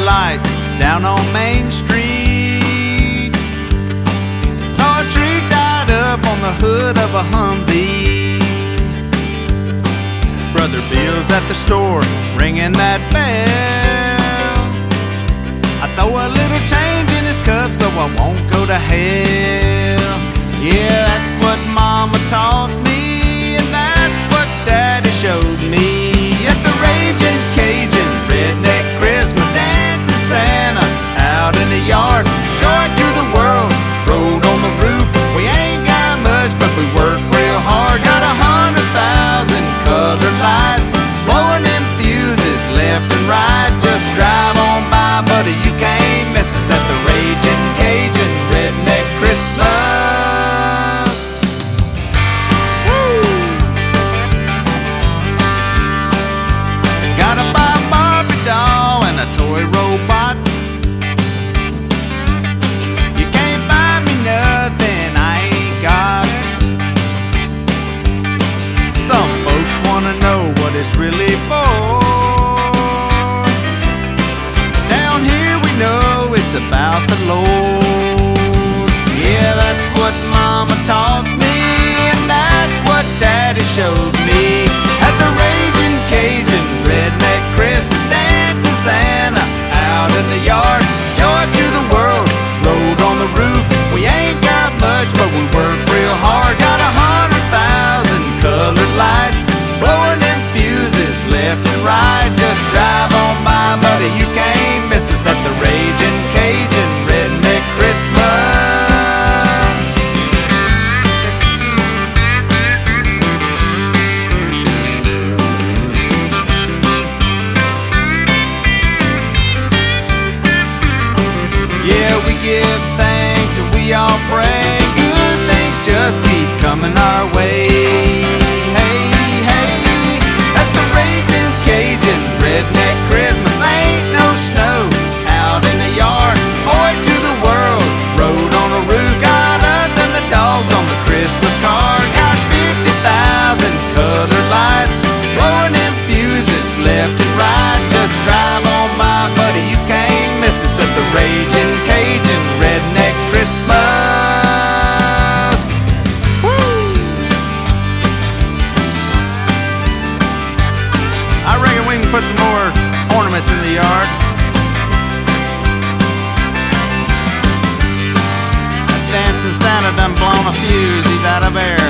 lights down on Main Street. Saw a tree tied up on the hood of a Humvee. Brother Bill's at the store ringing that bell. I throw a little change in his cup so I won't go to hell. Yeah, that's what Mama taught me, and that's what Daddy showed me. At the Raging Cajun redneck Christmas dancing Santa out in the yard, joy to the world, road on the roof. We ain't got much, but we work real hard. Got 100,000 colored lights blowing them fuses left and right. Just drive on by, buddy, you can't miss us at the Raging Cajun redneck Christmas. A toy robot. You can't buy me nothing I ain't got. Some folks wanna know what it's really for. Down here we know it's about the Lord. Yeah, that's what Mama taught me, and that's what Daddy showed me. At the Raging Cajun redneck Christmas dancing Santa out in the yard, joy to the world, road on the roof. We ain't got much, but we work real hard. Got 100,000 colored lights blowing them fuses left and right. Just drive on by, buddy, you can't miss us at the Raging Cajun redneck Christmas. We give thanks and we all pray. Good things just keep coming our way. Hey, hey, at the Raging Cajun redneck Christmas ain't no snow out in the yard. Boy to the world, road on the roof. Got us and the dogs on the Christmas card. Got 50,000 colored lights blowing them fuses left and right. Just drive on by, buddy, you can't miss us at the Raging Cajun redneck Christmas. Woo! I reckon we can put some more ornaments in the yard. That dancing Santa done blown a fuse, he's out of air.